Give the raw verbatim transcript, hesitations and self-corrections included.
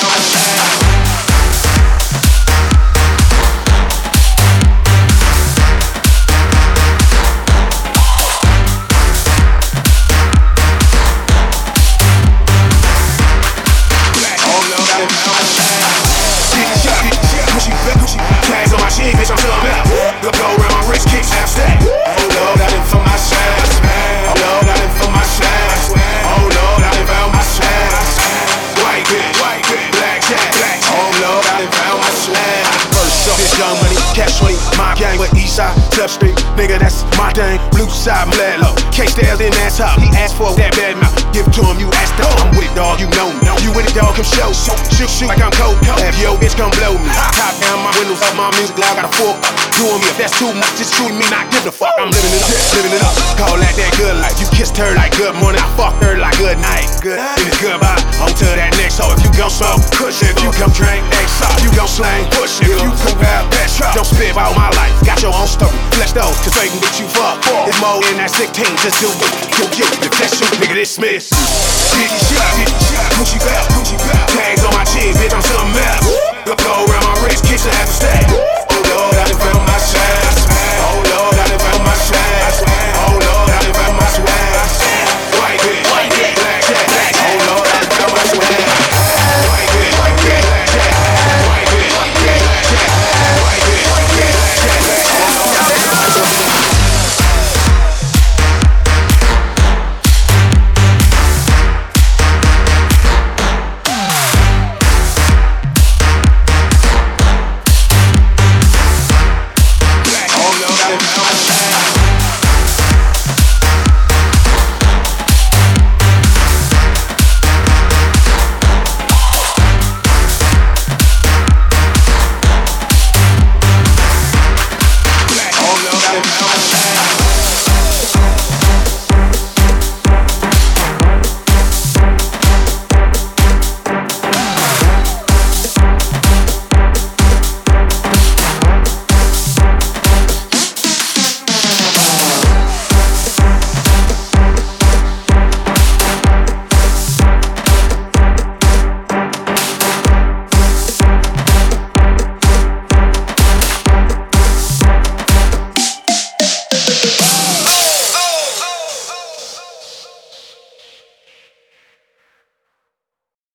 Street, nigga, that's my thing. Blue side, Mlelo. K-Stairs in that top. He asked for that bad mouth. Give it to him, you asked him. I'm with it, dog, you know me. You with it, dog, come show. Shoot, shoot, shoot like I'm cold. Have yo bitch come blow me. Top down my windows up, my music loud, got a fork. Doing me, if that's too much, just shoot me, not give a fuck. I'm living it up, living it up. Call that that good life. You kissed her like good morning, I fucked her like good night. Good, if it's good, bye. On to that next. So if you gon' smoke, push it. If you come drink, X up. You gon' slang, push it. If you come out, that truck. Don't spit about my life. Got your own story. Flex those, cause they can get you fucked. It's more in that sixteen, just do it. Yo, yo, if that's you, nigga, dismiss. Diddy shot, diddy shot, Gucci belt, Gucci belt. Tags on my chin,